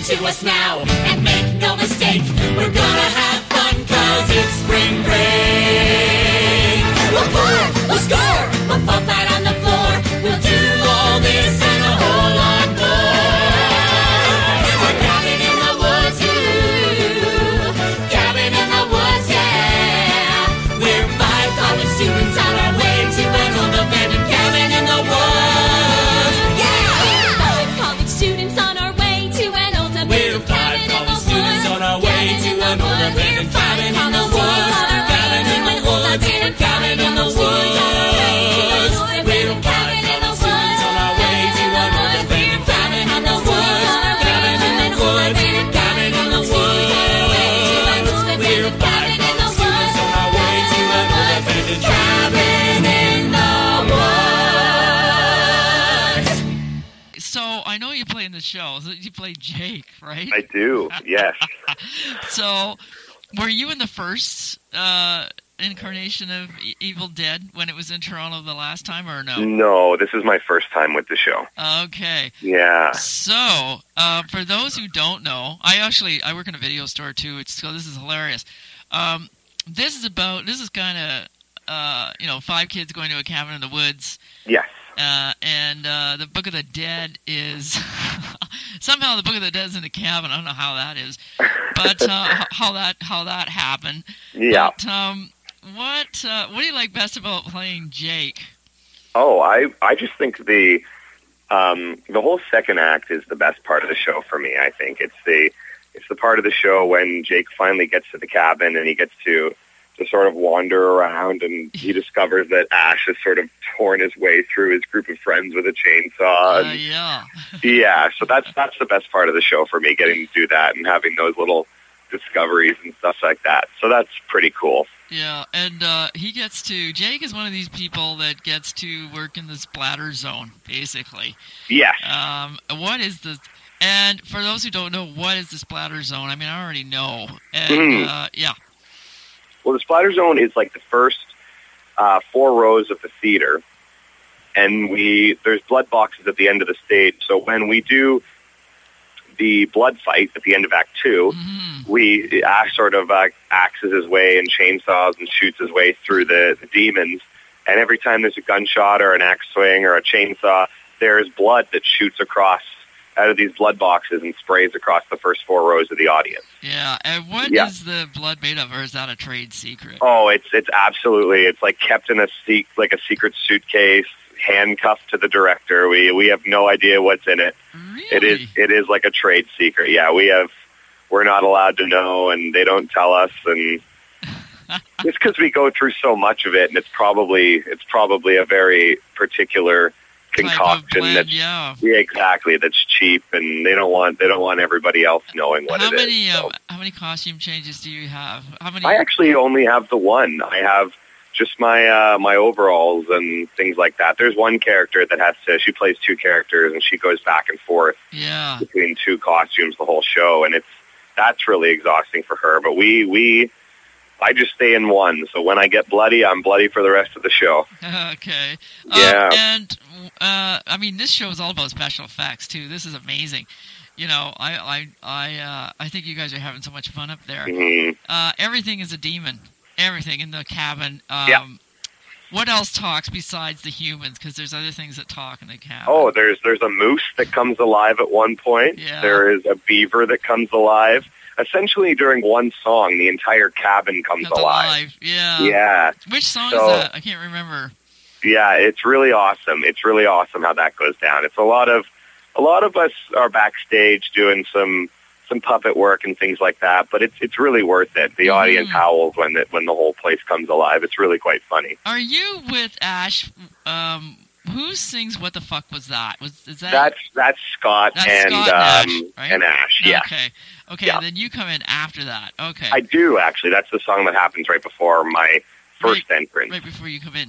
to us now. And make no mistake, we're gonna have fun, cause it's spring break. We'll pour, we'll score, we'll fall flat on the floor. We'll do all this and a whole lot more. We're cabin in the woods, ooh, cabin in the woods, yeah. We're 5 college students on our way to an old abandoned cabin in the woods, yeah. 5 college students on our way to an old We're abandoned 5 cabin in the college students woods. on our way to an old abandoned cabin in the woods. Cabin in the woods, cabin in the woods. We're 5 college students on our way to an old abandoned cabin in the woods. Cabin in the woods, cabin in the woods. We're 5 college students on our way to an old abandoned cabin in the woods. So I know you play in the show. So you play Jake, right? I do, yes. So were you in the first incarnation of Evil Dead when it was in Toronto the last time, or no? No, this is my first time with the show. Okay. Yeah. So, for those who don't know, I work in a video store too. So this is hilarious. This is kind of 5 kids going to a cabin in the woods. Yes. And the Book of the Dead is somehow the Book of the Dead is in the cabin. I don't know how that is, but how that happened. Yeah. But, what do you like best about playing Jake? Oh, I just think the whole second act is the best part of the show for me. I think it's the part of the show when Jake finally gets to the cabin and he gets to sort of wander around, and he discovers that Ash has sort of torn his way through his group of friends with a chainsaw. And, yeah, so that's the best part of the show for me, getting to do that and having those little discoveries and stuff like that. So that's pretty cool. Yeah, and Jake is one of these people that gets to work in the splatter zone, basically. Yes. What is the... And for those who don't know, what is the splatter zone? I mean, I already know. And, yeah. Well, the splatter zone is like the first 4 rows of the theater, and there's blood boxes at the end of the stage. So when we do the blood fight at the end of Act 2, Ash sort of axes his way and chainsaws and shoots his way through the demons. And every time there's a gunshot or an axe swing or a chainsaw, there's blood that shoots across out of these blood boxes and sprays across the first 4 rows of the audience. Yeah, and what is the blood made of, or is that a trade secret? Oh, it's absolutely, it's like kept in a secret suitcase, handcuffed to the director. We have no idea what's in it. Really? It is like a trade secret. Yeah, we're not allowed to know, and they don't tell us, and it's because we go through so much of it, and it's probably a very particular concoction exactly, that's cheap, and they don't want everybody else knowing what it is. How many costume changes do you have? I actually only have the one. I have just my my overalls and things like that. There's one character that she plays 2 characters, and she goes back and forth between 2 costumes the whole show, and that's really exhausting for her. But I just stay in one, so when I get bloody, I'm bloody for the rest of the show. Okay. Yeah. And, I mean, this show is all about special effects, too. This is amazing. You know, I think you guys are having so much fun up there. Mm-hmm. Everything is a demon. Everything in the cabin. What else talks besides the humans? Because there's other things that talk in the cabin. Oh, there's a moose that comes alive at one point. Yeah. There is a beaver that comes alive. Essentially, during one song, the entire cabin comes alive. Yeah. Yeah. Which song is that? I can't remember. Yeah, it's really awesome. It's really awesome how that goes down. It's a lot of us are backstage doing some puppet work and things like that, but it's really worth it. The audience howls when the whole place comes alive. It's really quite funny. Are you with Ash? Who sings "What the Fuck Was That"? That's Scott and Ash, right? And Ash. Yeah. Okay. Yeah. Then you come in after that. Okay. I do actually. That's the song that happens right before my first entrance. Right before you come in.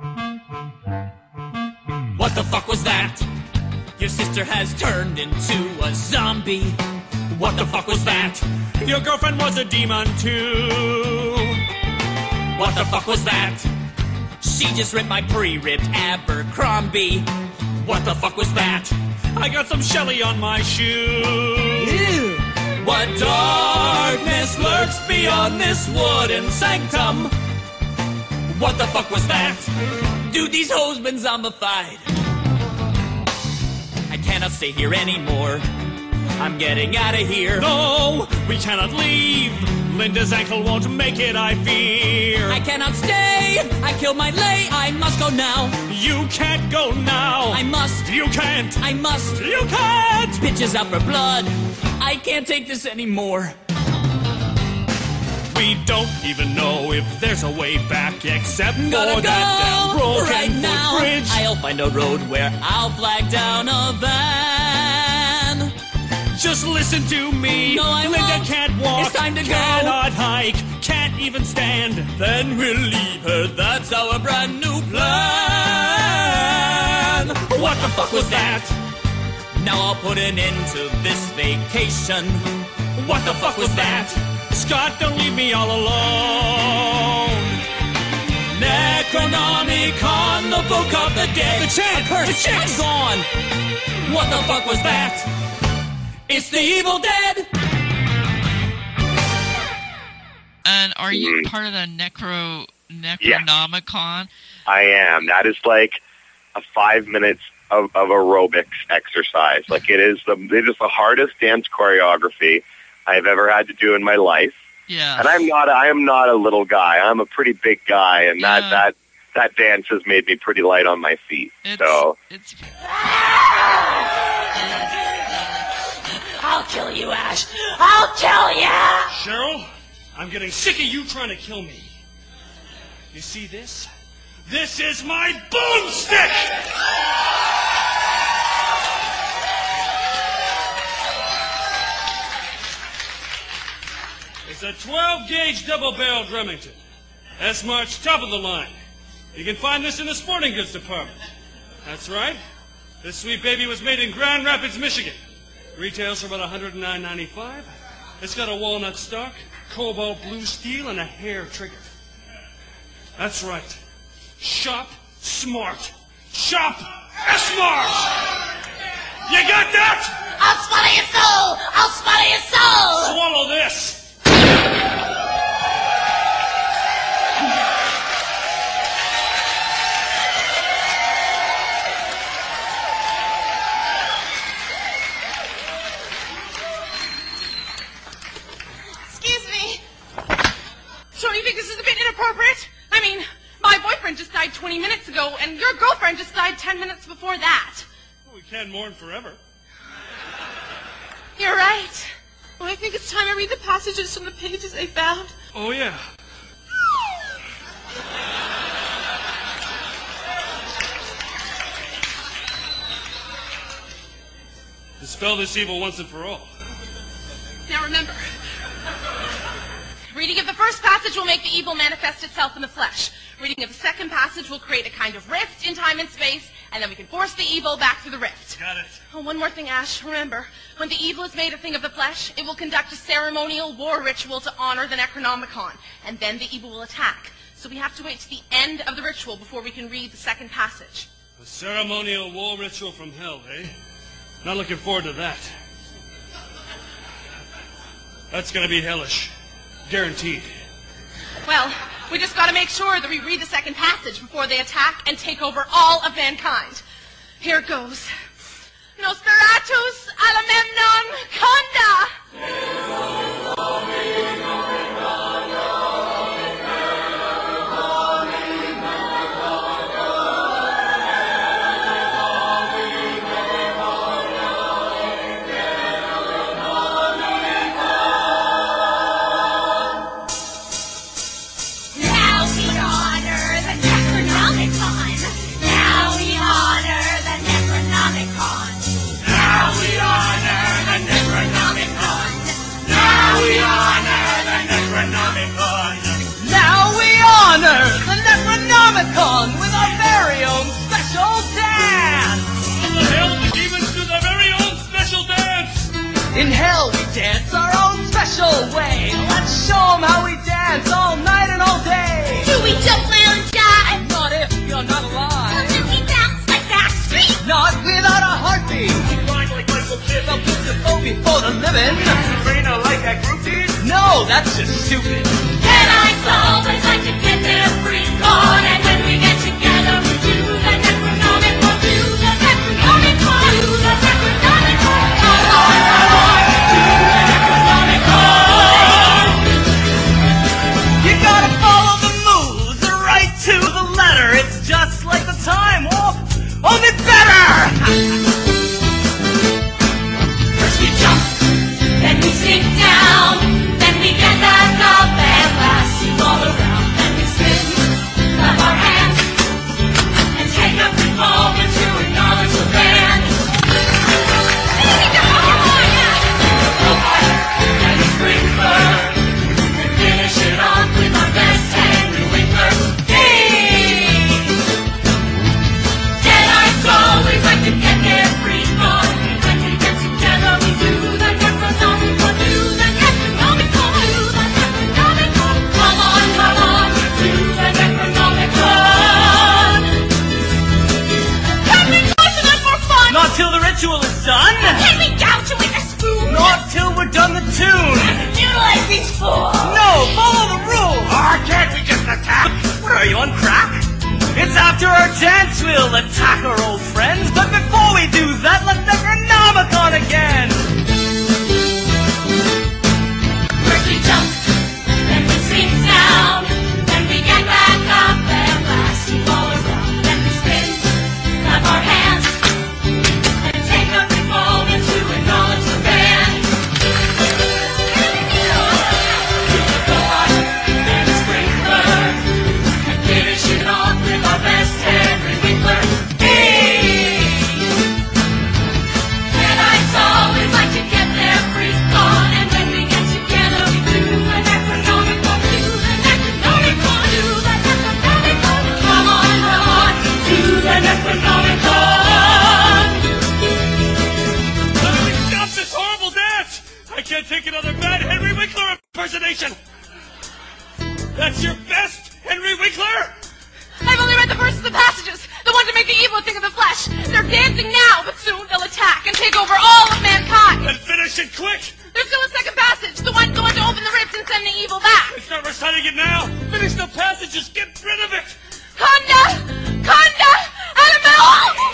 What the fuck was that? Your sister has turned into a zombie. What the fuck was that? Your girlfriend was a demon too. What the fuck was that? She just ripped my pre-ripped Abercrombie. What the fuck was that? I got some Shelly on my shoe. Ew. What darkness lurks beyond this wooden sanctum? What the fuck was that? Dude, these hoes been zombified. I cannot stay here anymore. I'm getting out of here. No, we cannot leave. Linda's ankle won't make it, I fear. I cannot stay. I killed my lay. I must go now. You can't go now. I must. You can't. I must. You can't. Bitches out for blood. I can't take this anymore. We don't even know if there's a way back except for Gotta that damn go broken right now. footbridge. I'll find a road where I'll flag down a van. Just listen to me. No, I Linda won't. can't walk. It's time to go. Cannot hike. Can't even stand. Then we'll leave her. That's our brand new plan. What the fuck was that? Now I'll put an end to this vacation. What the fuck was that? Scott, don't leave me all alone. Necronomicon, the book of the dead. The chant, A curse, the chant. I'm gone. What the fuck was that? It's the Evil Dead. And are you part of the Necronomicon? I am. That is like a 5 minutes of aerobics exercise. Like it is the hardest dance choreography I've ever had to do in my life. Yeah. And I am not a little guy. I'm a pretty big guy, and that dance has made me pretty light on my feet. It's I'll kill you, Ash. I'll kill you! Cheryl, I'm getting sick of you trying to kill me. You see this? This is my boomstick! It's a 12-gauge double-barreled Remington. S-March, top of the line. You can find this in the sporting goods department. That's right. This sweet baby was made in Grand Rapids, Michigan. Retails for about $109.95. It's got a walnut stock, cobalt blue steel, and a hair trigger. That's right. Shop smart. Shop S-Mart! You got that? I'll swallow your soul! I'll swallow your soul! Swallow this! Excuse me. Don't you think this is a bit inappropriate? I mean, my boyfriend just died 20 minutes ago, and your girlfriend just died 10 minutes before that. Well, we can't mourn forever. You're right. Well, I think it's time I read the passages from the pages they found. Oh, yeah. Dispel this evil once and for all. Now remember, reading of the first passage will make the evil manifest itself in the flesh. Reading of the second passage will create a kind of rift in time and space, and then we can force the evil back through the rift. Got it. Oh, one more thing, Ash. Remember, when the evil is made a thing of the flesh, it will conduct a ceremonial war ritual to honor the Necronomicon, and then the evil will attack. So we have to wait to the end of the ritual before we can read the second passage. A ceremonial war ritual from hell, eh? Not looking forward to that. That's gonna be hellish. Guaranteed. Well, we just gotta make sure that we read the second passage before they attack and take over all of mankind. Here it goes. Nosferatus Agamemnon Conda! Now we honor the Necronomicon! Now we honor the Necronomicon! Now we honor the Necronomicon! Now we honor the Necronomicon! Now we honor the Necronomicon with our very own special dance! In the hell, the demons do their very own special dance! In hell we dance our own special way. Let's show 'em how we dance all night and all day. Do we jump around and die? Not if you're not alive. Do we bounce like Backstreet? Not without a heartbeat. We grind like Michael Kidd. They'll put the phone before the living. Train gonna like that group, dude? No, that's just stupid. Jedi's always like to get their freak on, and when we get together, we do the Necronomicon, do the Necronomicon, do the Necronomicon. Come on, do the Necronomicon. You gotta follow the moves right to the letter. It's just like the Time Warp, only better. First we jump, then we sink down, then we get back up and blast you all around. Then we spin, clap our hands, and take a quick moment to acknowledge the band. Then we spring first, and finish it off with our best Henry Winkler. Jedi's always like to get their freak on, and when we get together, we do the Necronomicon, do the Necronomicon, do the Necronomicon. Come on, do the Necronomicon. Can we close it for fun? Not till the ritual is done. Can we gouge you with a spoon? Not till we're done the tune. You like these fools? No, follow the rules. Can't we just attack? What are you, on crack? It's after our dance we'll attack our old friends. But before we do that, let's Necronomicon again. First we jump, then we sink down, then we get back up and blast you all around. Then we spin, clap our hands, and take a quick moment to acknowledge the band. Go on, and sprinkler, and finish it off with our best Henry Winkler. Jedi's always like to get their freak on, and when we get together, we do the Necronomicon, do the Necronomicon, do the Necronomicon. Come on, do the Necronomicon. Stop this horrible dance! I can't take another bad Henry Winkler impersonation! That's your best Henry Winkler? I've only read the verses and passages, the one to make the evil a thing of the flesh. They're dancing now, but soon they'll attack and take over all of mankind. Then finish it quick! There's still a second passage, the one to open the ribs and send the evil back. Start reciting it now! Finish the passages! Get rid of it! Conda! Animal!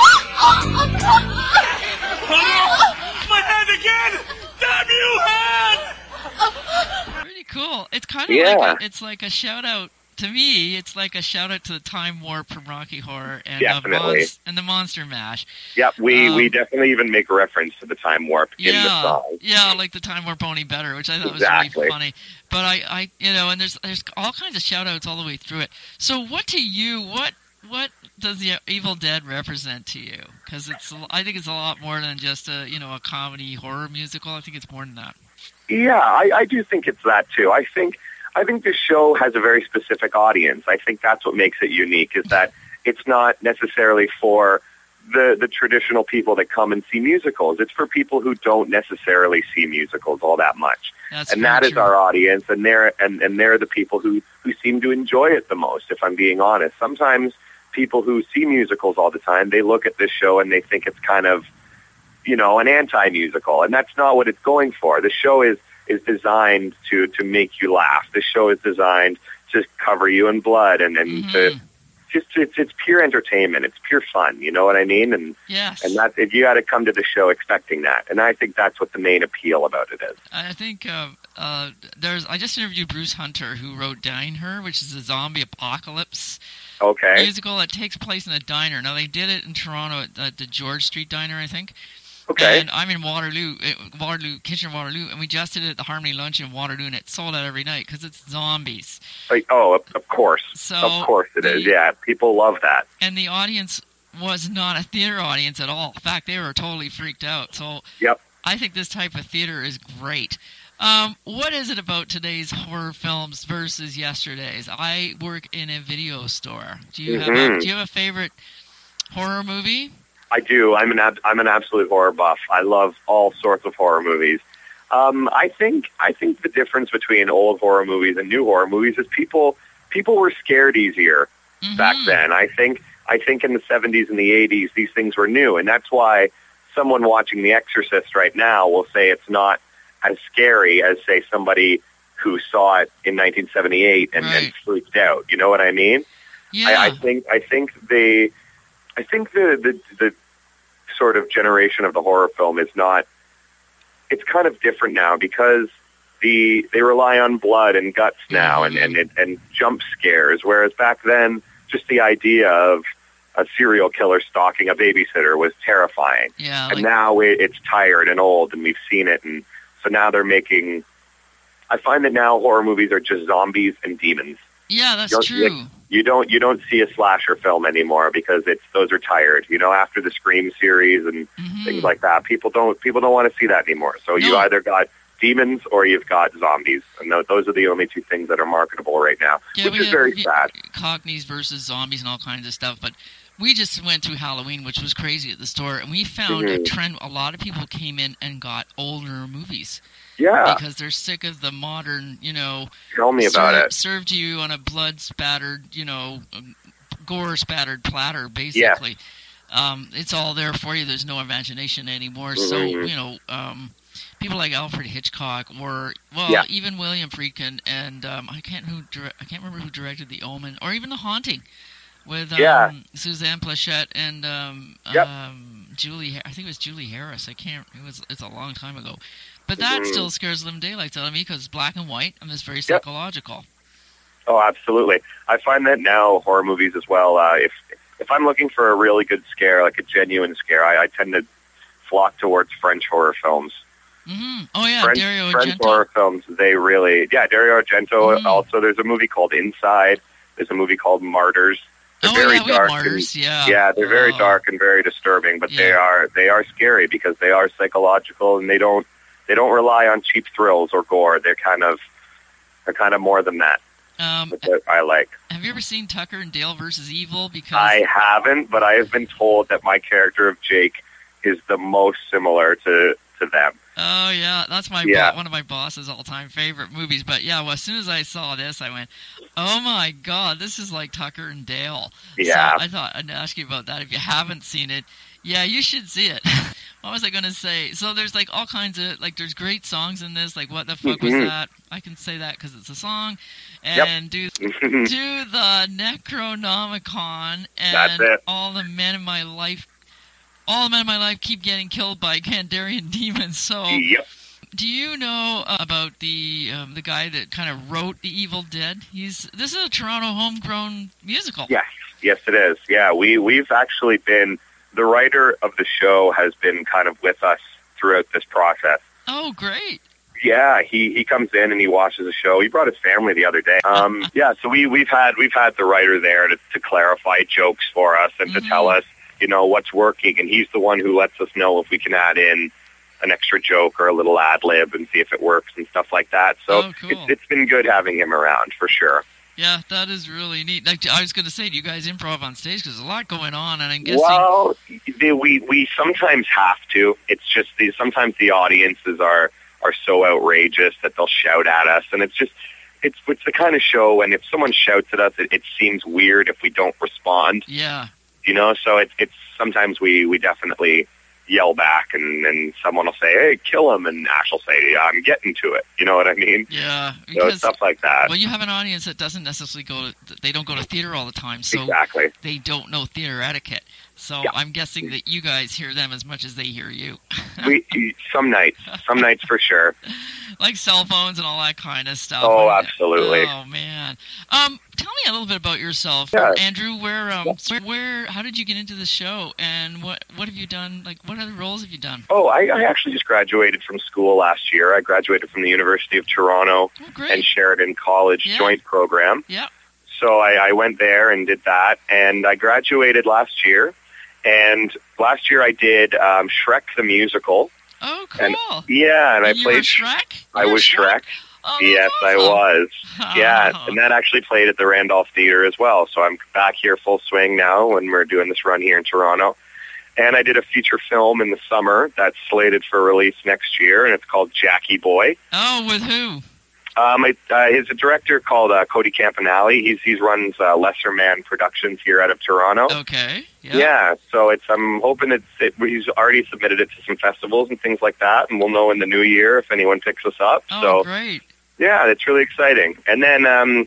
Oh no! My hand again! Damn you, hand! Pretty cool. It's kind of Yeah. it's like a shout out to me. It's like a shout out to the Time Warp from Rocky Horror and Definitely. and the Monster Mash. Yep, we definitely even make a reference to the Time Warp in the song. Yeah, like the Time Warp Only Better, which I thought was Exactly. really funny. But I and there's all kinds of shout outs all the way through it. So what does the Evil Dead represent to you? Because I think it's a lot more than just a comedy horror musical. I think it's more than that. Yeah, I do think it's that too. I think this show has a very specific audience. I think that's what makes it unique, is that it's not necessarily for the traditional people that come and see musicals. It's for people who don't necessarily see musicals all that much. And that is our audience, and they're the people who seem to enjoy it the most, if I'm being honest. Sometimes people who see musicals all the time, they look at this show and they think it's kind of, an anti-musical, and that's not what it's going for. The show is designed to make you laugh. The show is designed to cover you in blood and to it's pure entertainment. It's pure fun. You know what I mean? And yes. And that you got to come to the show expecting that. And I think that's what the main appeal about it is. I think I just interviewed Bruce Hunter, who wrote Diner, which is a zombie apocalypse musical that takes place in a diner. Now they did it in Toronto at the George Street Diner, I think. Okay. And I'm in Waterloo, Kitchener Waterloo, and we just did it at the Harmony Lunch in Waterloo, and it's sold out every night because it's zombies. Of course. So of course it is. Yeah, people love that. And the audience was not a theater audience at all. In fact, they were totally freaked out. So I think this type of theater is great. What is it about today's horror films versus yesterday's? I work in a video store. Do you have a favorite horror movie? I do. I'm an absolute horror buff. I love all sorts of horror movies. I think the difference between old horror movies and new horror movies is people were scared easier back then. I think in the 70s and the 80s these things were new, and that's why someone watching The Exorcist right now will say it's not as scary as, say, somebody who saw it in 1978 and freaked out. You know what I mean? Yeah. I think the sort of generation of the horror film is not. It's kind of different now because they rely on blood and guts now and jump scares, whereas back then just the idea of a serial killer stalking a babysitter was terrifying. Yeah, and now it's tired and old, and we've seen it, and so now they're making. I find that now horror movies are just zombies and demons. Yeah, that's true. You don't see a slasher film anymore because those are tired. You know, after the Scream series and things like that, people don't want to see that anymore. So you either got demons or you've got zombies, and those are the only two things that are marketable right now, which is very sad. Cockneys versus zombies and all kinds of stuff, but we just went through Halloween, which was crazy at the store, and we found a trend. A lot of people came in and got older movies. Yeah. Because they're sick of the modern, Tell me about it. Served you on a blood-spattered, gore-spattered platter, basically. Yeah. It's all there for you. There's no imagination anymore. So, people like Alfred Hitchcock or, even William Friedkin and I can't remember who directed The Omen or even The Haunting with Suzanne Pleshette and Julie. I think it was Julie Harris. It's a long time ago. But that still scares living daylights out of me because it's black and white and it's very psychological. Oh, absolutely. I find that now horror movies as well. If I'm looking for a really good scare, like a genuine scare, I tend to flock towards French horror films. Mm-hmm. Oh yeah, Dario Argento. French horror films. Dario Argento. Also, there's a movie called Inside. There's a movie called Martyrs. They're very dark. Martyrs, they're very dark and very disturbing, but they are scary because they are psychological and they don't rely on cheap thrills or gore. They're kind of more than that. Which I like. Have you ever seen Tucker and Dale versus Evil? Because I haven't, but I have been told that my character of Jake is the most similar to them. Oh yeah, that's one of my boss's all-time favorite movies. But as soon as I saw this, I went, "Oh my God, this is like Tucker and Dale." Yeah. So I thought I'd ask you about that. If you haven't seen it, you should see it. What was I going to say? So there's like all kinds of there's great songs in this. Like, what the fuck was that? I can say that because it's a song. And do the Necronomicon and all the men in my life. All the men in my life keep getting killed by Kandarian demons. So, do you know about the guy that kind of wrote The Evil Dead? This is a Toronto homegrown musical. Yes, it is. Yeah, we've actually been. The writer of the show has been kind of with us throughout this process. Oh, great. Yeah, he comes in and he watches the show. He brought his family the other day. So we've had the writer there to clarify jokes for us and to tell us, what's working. And he's the one who lets us know if we can add in an extra joke or a little ad lib and see if it works and stuff like that. So cool. It's been good having him around for sure. Yeah, that is really neat. Like I was going to say, do you guys improv on stage? Because there's a lot going on, and I'm guessing... Well, we sometimes have to. It's just sometimes the audiences are so outrageous that they'll shout at us, and it's the kind of show, when if someone shouts at us, it seems weird if we don't respond. Yeah. So it's sometimes we definitely yell back, and someone will say, "Hey, kill him," and Ash will say, "I'm getting to it." You know what I mean? Yeah. So stuff like that. Well, you have an audience that doesn't necessarily they don't go to theater all the time, so exactly. They don't know theater etiquette. So I'm guessing that you guys hear them as much as they hear you. Some nights for sure. Like cell phones and all that kind of stuff. Oh, absolutely. Oh man. Tell me a little bit about yourself, Andrew. How did you get into the show, and what have you done? Like, what other roles have you done? Oh, I actually just graduated from school last year. I graduated from the University of Toronto and Sheridan College joint program. Yeah. So I went there and did that, and I graduated last year. And last year I did Shrek the Musical. Oh, cool. And I played Shrek? I was Shrek. Oh, yes, awesome. I was. Yeah, and that actually played at the Randolph Theatre as well. So I'm back here full swing now when we're doing this run here in Toronto. And I did a feature film in the summer that's slated for release next year, and it's called Jackie Boy. Oh, with who? He's a director called Cody Campanale. He's runs Lesser Man Productions here out of Toronto. Okay. Yeah. So I'm hoping he's already submitted it to some festivals and things like that, and we'll know in the new year if anyone picks us up. Oh, so great. yeah, it's really exciting. And then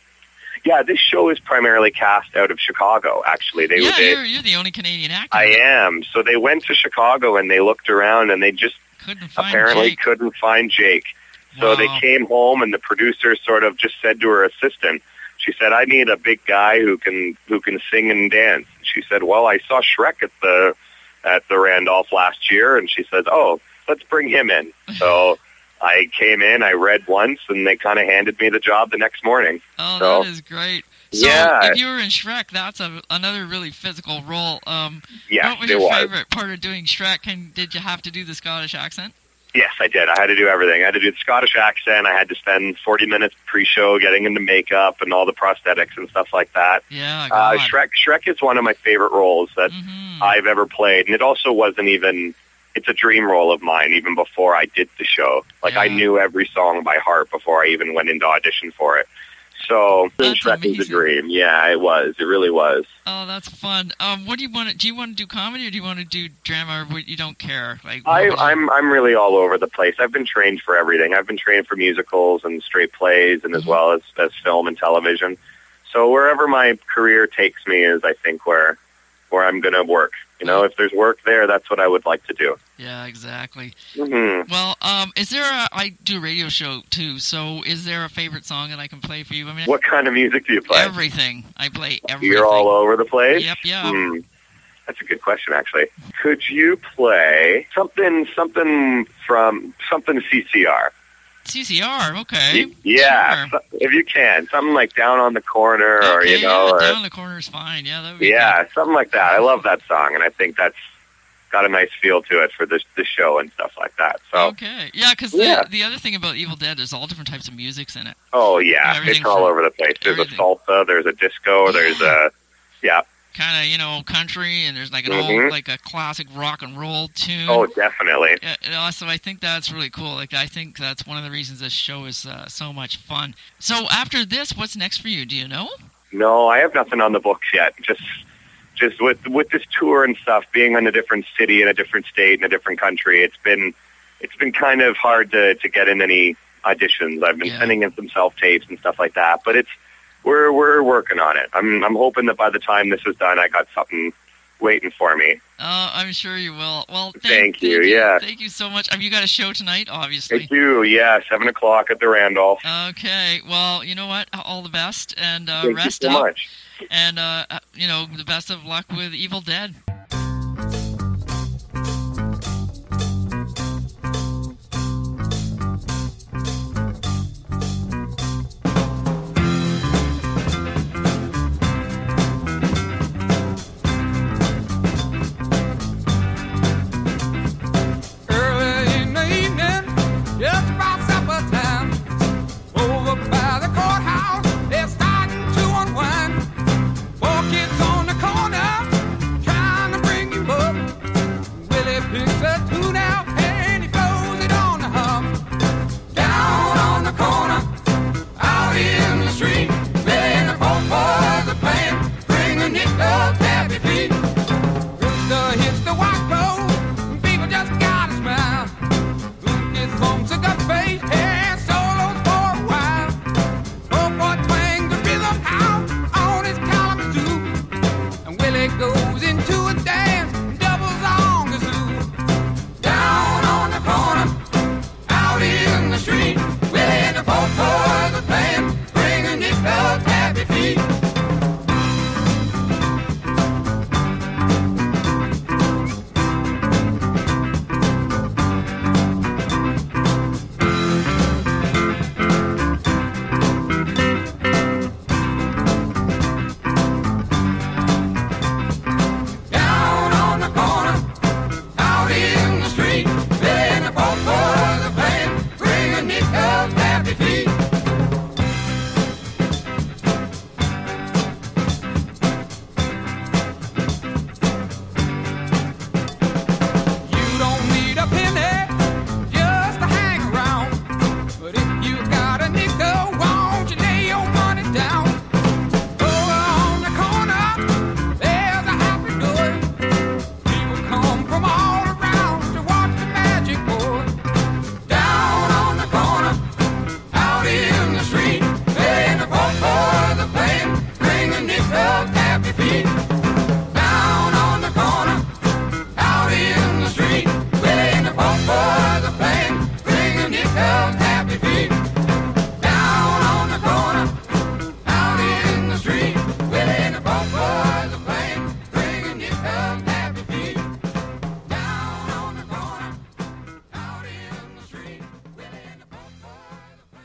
this show is primarily cast out of Chicago. Actually, you're the only Canadian actor. I am. So they went to Chicago and they looked around and they just couldn't find Jake. So they came home, and the producer sort of just said to her assistant, she said, "I need a big guy who can sing and dance." She said, "Well, I saw Shrek at the Randolph last year," and she said, "Oh, let's bring him in." So I came in, I read once, and they kind of handed me the job the next morning. Oh, so, that is great. So if you were in Shrek, that's another really physical role. What was your favorite part of doing Shrek? Did you have to do the Scottish accent? Yes, I did. I had to do everything. I had to do the Scottish accent. I had to spend 40 minutes pre-show getting into makeup and all the prosthetics and stuff like that. Yeah, Shrek is one of my favorite roles that I've ever played, and it also wasn't even... It's a dream role of mine, even before I did the show. I knew every song by heart before I even went into audition for it. So, Shrek is a dream. Yeah, it was. It really was. Oh, that's fun. What do you want to... Do you want to do comedy, or do you want to do drama, or you don't care? I'm really all over the place. I've been trained for everything. I've been trained for musicals and straight plays, and as well as film and television. So wherever my career takes me is, I think, where I'm going to work. If there's work there, that's what I would like to do. Yeah, exactly. Mm-hmm. Well, I do a radio show, too, so is there a favorite song that I can play for you? What kind of music do you play? Everything. I play everything. You're all over the place? Yep, yeah. That's a good question, actually. Could you play something from CCR? CCR, okay. Yeah, sure. If you can. Something like Down on the Corner, okay, or... Down on the Corner is fine. Yeah, that would be good. Something like that. I love that song, and I think that's got a nice feel to it for this show and stuff like that. So okay. Yeah, because the other thing about Evil Dead, there's all different types of musics in it. Oh, yeah. It's all over the place. There's a salsa, there's a disco, there's a... Yeah. Kind of, country, and there's like an old, like a classic rock and roll tune. Oh, definitely. So I think that's really cool. I think that's one of the reasons this show is so much fun. So after this, what's next for you? Do you know? No, I have nothing on the books yet. Just with this tour and stuff, being in a different city, in a different state, in a different country, it's been kind of hard to get in any auditions. I've been sending in some self-tapes and stuff like that, but we're working on it. I'm hoping that by the time this is done, I got something waiting for me. I'm sure you will. Well, thank you. Yeah. Thank you so much. Have you got a show tonight, obviously? I do, yeah. 7 o'clock at the Randolph. Okay. Well, you know what? All the best, and rest up. Thank you so much. And, the best of luck with Evil Dead.